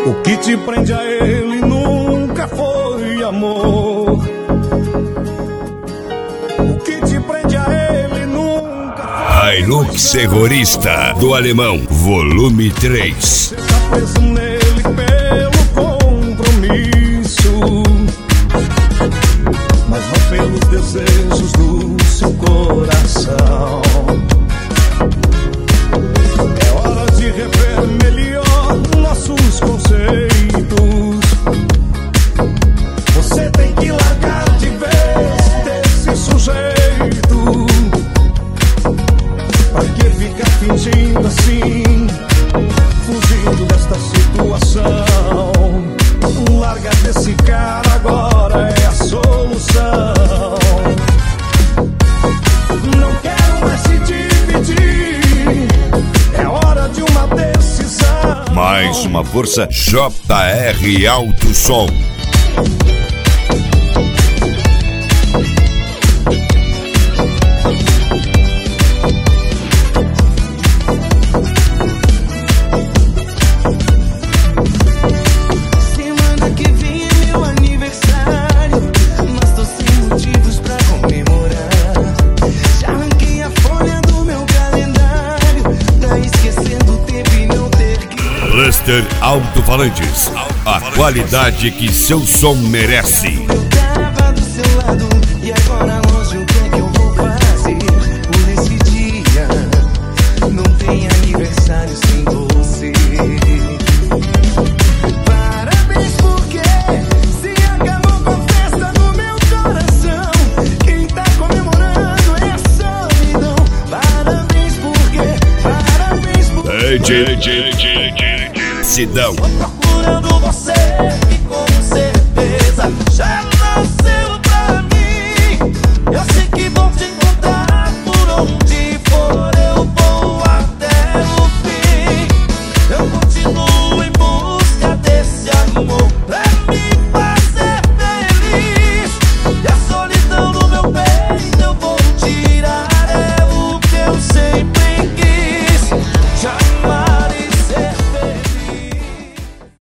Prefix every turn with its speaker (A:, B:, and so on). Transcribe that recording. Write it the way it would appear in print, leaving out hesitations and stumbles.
A: O que te prende a ele nunca foi amor. O que te prende a ele nunca foi
B: Hilux Terrorista do Alemão, volume 3.
A: Você tá preso nele pelo compromisso, mas não pelos desejos do seu coração. É hora de rever melhor nossos conceitos. Você tem que largar de vez desse sujeito. Pra que ficar fingindo assim, fugindo desta situação? Larga desse cara agora é a solução. Não quero mais se dividir, é hora de uma decisão.
B: Mais uma força, JR Alto Som.
C: Semana que vem é meu aniversário, mas tô sem motivos pra comemorar. Já arranquei a folha do meu calendário, tá esquecendo o tempo e não ter que...
B: Cluster Alto-Falantes, a qualidade que seu som merece.
C: Eu tava do seu lado e agora longe, o que é que eu vou fazer por esse dia? Não tem aniversário sem você. Parabéns porque se acabou com a festa no meu coração. Quem tá comemorando é a solidão. Parabéns porque
B: Sidão.
C: tô procurando você e com certeza já nasceu.